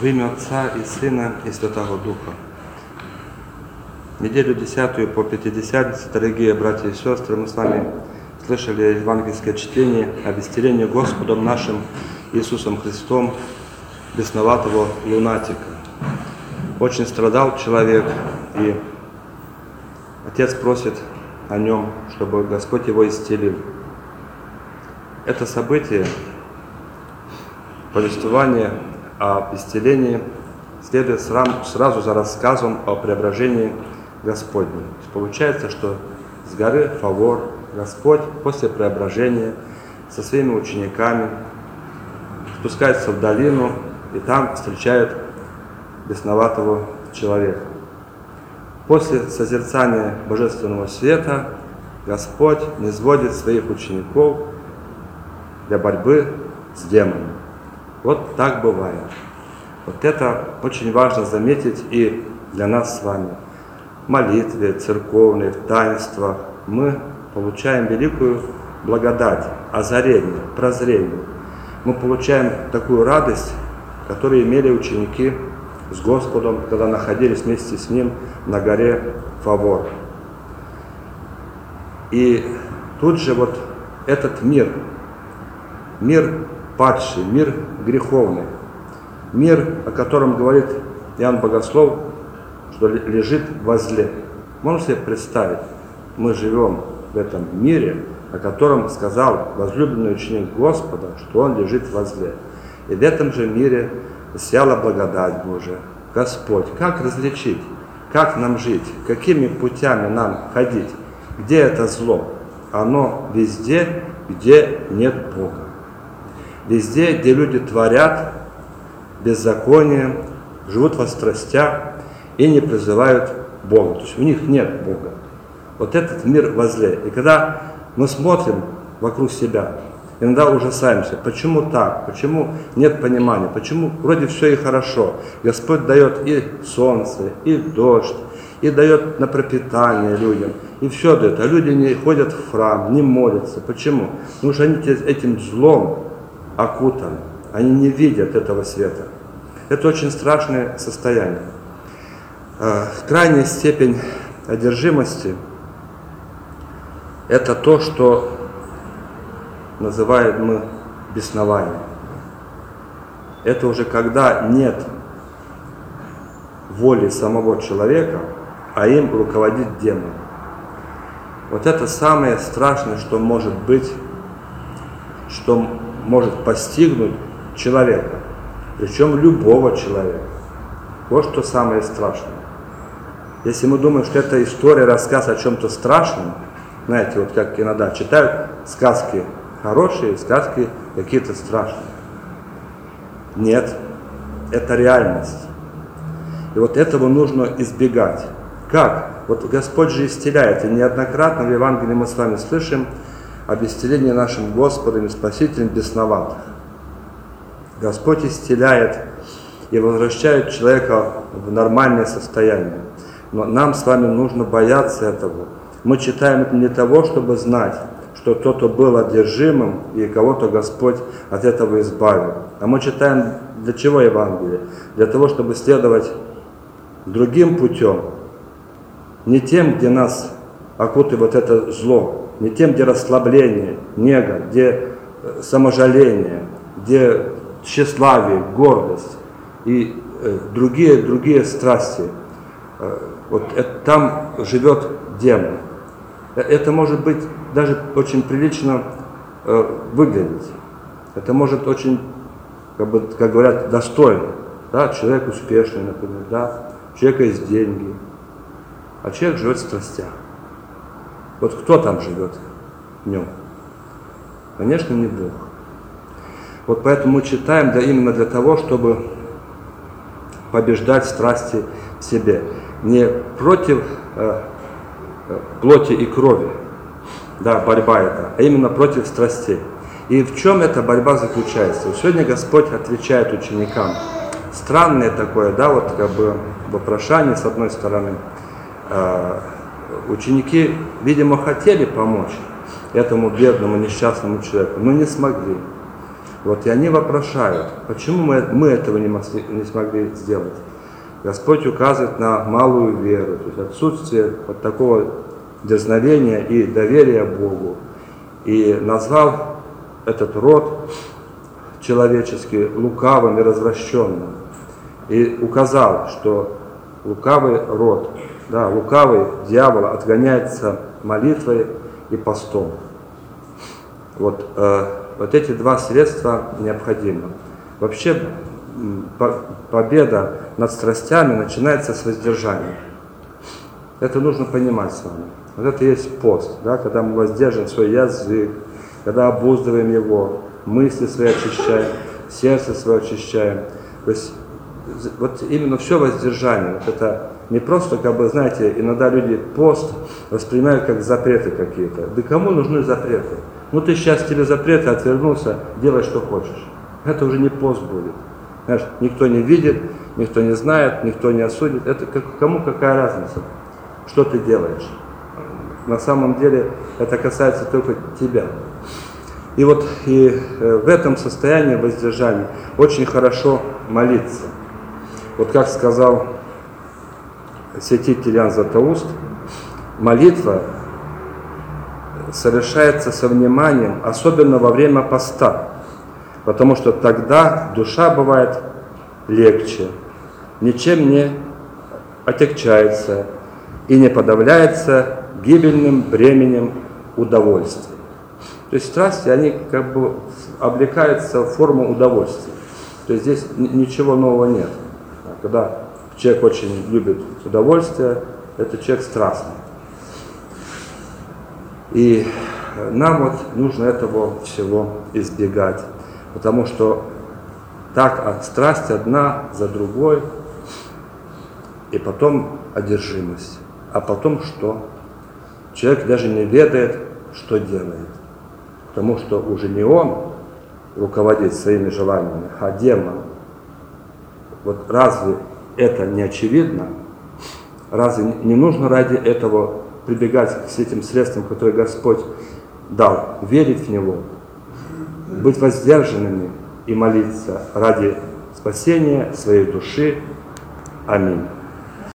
Во имя Отца и Сына и Святого Духа. Неделю 10 по Пятидесятницу, дорогие братья и сестры, мы с вами слышали евангельское чтение об исцелении Господом нашим Иисусом Христом бесноватого лунатика. Очень страдал человек, и Отец просит о нем, чтобы Господь его исцелил. Это событие, повествование об исцелении, следует сразу за рассказом о преображении Господнем. Получается, что с горы Фавор Господь после преображения со своими учениками спускается в долину и там встречает бесноватого человека. После созерцания божественного света Господь низводит своих учеников для борьбы с демоном. Вот так бывает. Вот это очень важно заметить и для нас с вами. В молитве, церковной, в таинствах мы получаем великую благодать, озарение, прозрение. Мы получаем такую радость, которую имели ученики с Господом, когда находились вместе с Ним на горе Фавор. И тут же вот этот мир падший, мир греховный, мир, о котором говорит Иоанн Богослов, что лежит возле. Можно себе представить, мы живем в этом мире, о котором сказал возлюбленный ученик Господа, что он лежит возле. И в этом же мире сияла благодать Божия. Господь, как различить, как нам жить, какими путями нам ходить, где это зло? Оно везде, где нет Бога. Везде, где люди творят беззаконие, живут во страстях и не призывают Бога. То есть у них нет Бога. Вот этот мир возле. И когда мы смотрим вокруг себя, иногда ужасаемся. Почему так? Почему нет понимания? Почему вроде все и хорошо? Господь дает и солнце, и дождь, и дает на пропитание людям. И все дает. А люди не ходят в храм, не молятся. Почему? Потому что они этим злом окутаны. Они не видят этого света. Это очень страшное состояние. Крайняя степень одержимости – это то, что называем мы беснованием. Это уже когда нет воли самого человека, а им руководит демон. Вот это самое страшное, что может быть, что может постигнуть человека, причем любого человека. Вот что самое страшное. Если мы думаем, что это история, рассказ о чем-то страшном, знаете, вот как иногда читают сказки хорошие, сказки какие-то страшные. Нет, это реальность. И вот этого нужно избегать. Как? Вот Господь же исцеляет, и неоднократно в Евангелии мы с вами слышим об исцелении нашим Господом и Спасителем бесноватых. Господь исцеляет и возвращает человека в нормальное состояние. Но нам с вами нужно бояться этого. Мы читаем это не для того, чтобы знать, что кто-то был одержимым и кого-то Господь от этого избавил. А мы читаем для чего Евангелие? Для того, чтобы следовать другим путем, не тем, где нас окутывает это зло, не тем, где расслабление, нега, где саможаление, где тщеславие, гордость и другие страсти. Вот там живет демон. Это может быть даже очень прилично выглядеть. Это может очень, как говорят, достойно. Да? Человек успешный, например, да? У человека есть деньги, а человек живет в страстях. Вот кто там живет в нем? Конечно, не Бог. Вот поэтому мы читаем именно для того, чтобы побеждать страсти в себе. Не против плоти и крови, да, борьба это, а именно против страстей. И в чем эта борьба заключается? Сегодня Господь отвечает ученикам. Странное такое, да, вот как бы вопрошание с одной стороны. Ученики, видимо, хотели помочь этому бедному несчастному человеку, но не смогли. Вот и они вопрошают, почему мы этого не смогли сделать. Господь указывает на малую веру, то есть отсутствие вот такого дерзновения и доверия Богу. И назвал этот род человеческий лукавым и развращенным. И указал, что лукавый род, да, лукавый дьявол отгоняется молитвой и постом. Вот эти два средства необходимы. Вообще победа над страстями начинается с воздержания. Это нужно понимать с вами. Вот это и есть пост, да, когда мы воздерживаем свой язык, когда обуздываем его, мысли свои очищаем, сердце свое очищаем. То есть вот именно все воздержание. Вот это не просто, как бы, знаете, иногда люди пост воспринимают как запреты какие-то. Да кому нужны запреты? Ну ты сейчас тебе запреты, отвернулся, делай что хочешь. Это уже не пост будет. Знаешь, никто не видит, никто не знает, никто не осудит. Это кому какая разница, что ты делаешь? На самом деле это касается только тебя. И вот в этом состоянии воздержания очень хорошо молиться. Вот как сказал святитель Иоанн Златоуст, молитва совершается со вниманием, особенно во время поста, потому что тогда душа бывает легче, ничем не отягчается и не подавляется гибельным бременем удовольствия. То есть страсти, они как бы облекаются в форму удовольствия. То есть здесь ничего нового нет. Когда человек очень любит удовольствие, это человек страстный. И нам вот нужно этого всего избегать, потому что так страсть одна за другой, и потом одержимость. А потом что? Человек даже не ведает, что делает, потому что уже не он руководит своими желаниями, а демон. Вот разве это не очевидно? Разве не нужно ради этого прибегать к этим средствам, которые Господь дал, верить в Него, быть воздержанными и молиться ради спасения своей души? Аминь.